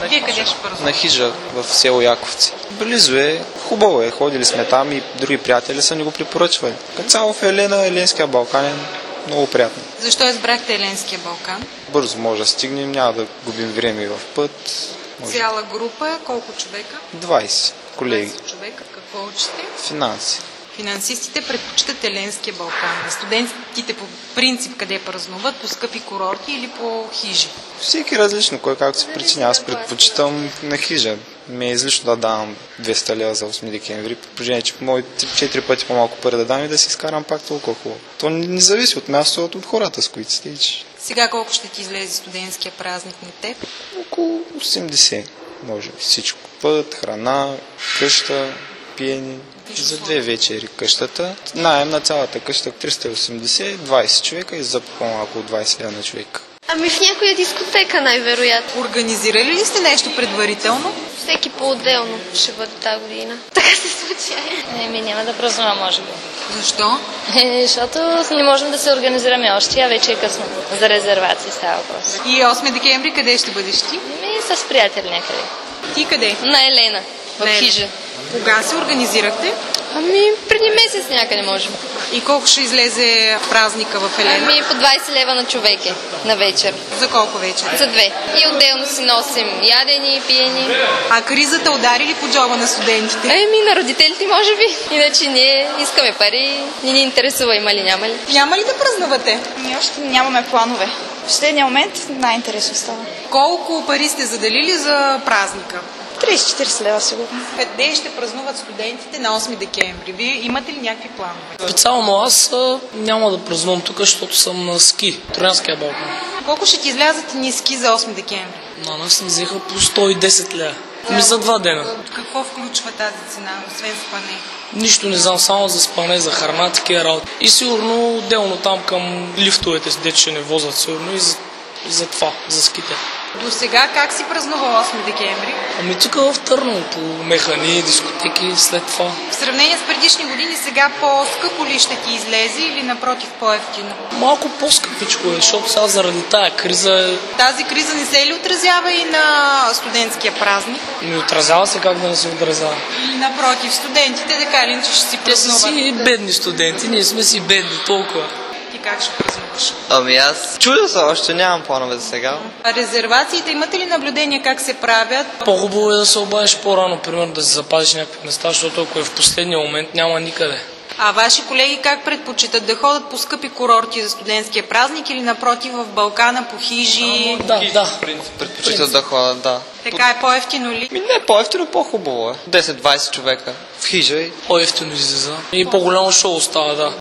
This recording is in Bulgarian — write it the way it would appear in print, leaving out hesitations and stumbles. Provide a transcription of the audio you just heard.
Вие къде ще празнувате? На хижа в село Яковци. Близо е, хубаво е, ходили сме там и други приятели са ни го препоръчвали. Като цяло в Еленския Балкан е много приятно. Защо избрахте Еленския Балкан? Бързо може да стигнем, няма да губим време в път. Цяла група, колко човека? 20 колеги. 20 човека. Какво учите? Финанси. Финансистите предпочитат Еленския Балкан. Студентите по принцип къде празнуват? По скъпи курорти или по хижи? Всеки различно, кой както се причиня. Аз предпочитам на хижа. Ми е излишно да давам 200 лева за 8 декември. При положение, че мога 4 пъти по-малко пари да дам и да си изкарам пак толкова хубаво. То не зависи от мястото, от хората, с които стичи. Сега колко ще ти излезе студентския празник на теб? Около 80, може би. Всичко. Път, храна, къща, пиени. За 2 вечери къщата. Наем на цялата къща 380, 20 човека и за по-малко от 20 лева на човек. Ами в някоя дискотека най-вероятно. Организирали ли сте нещо предварително? Всеки по-отделно ще бъде тази година. Така се случи. Няма да празнувам, може би. Защо? Защото не можем да се организираме още, а вече е късно. За резервации става въпрос. И 8 декември къде ще бъдеш ти? С приятели някъде. Ти къде? На Елена, в хижа. Кога се организирахте? Преди месец някъде можем. И колко ще излезе празника в Елена? По 20 лева на човек е на вечер. За колко вечер? За 2. И отделно си носим ядени, пиени. А кризата удари ли по джоба на студентите? На родителите може би. Иначе ние искаме пари, ни интересува има ли, няма ли. Няма ли да празнувате? Ние още нямаме планове. В последния момент най-интересно става. Колко пари сте заделили за празника? 30-40 лева сигурно. Къде ще празнуват студентите на 8 декември? Вие имате ли някакви планове? Специално аз няма да празнувам тук, защото съм на ски. Троянския Балкан. Колко ще ти излязат ни ски за 8 декември? На нас ми взеха по 110 лева. За 2 дена. Какво включва тази цена, освен спане? Нищо не знам, само за спане, за храна, такива работи. И сигурно отделно там към лифтовете, дето ще не возят сигурно и за това, за ските. До сега как си празнува 8 декември? Тук в Търново, по механи, дискотеки, след това. В сравнение с предишни години, сега по-скъпо ли ще ти излезе или напротив по-евтино? Малко по-скъпичко е, защото сега заради тая криза... Тази криза не се ли отразява и на студентския празник? Не отразява се, как да не се отразява. И напротив, студентите така ли, че ще си празнуват? Те са си бедни студенти, ние сме си бедни, толкова. Ти как ще празнуваш? Аз чудя се, още нямам планове за сега. А резервациите, имате ли наблюдение как се правят? По-хубаво е да се обадиш по-рано, примерно да си запазиш някакви места, защото ако е в последния момент, няма никъде. А ваши колеги как предпочитат? Да ходят по скъпи курорти за студентския празник или напротив в Балкана по хижи? Да. Предпочитат да ходят, да. Така е по-евтино ли? Не, по-евтино, по-хубаво е. 10-20 човека в хижа и... По-евтино излиза. И по-голямо шоу става, да.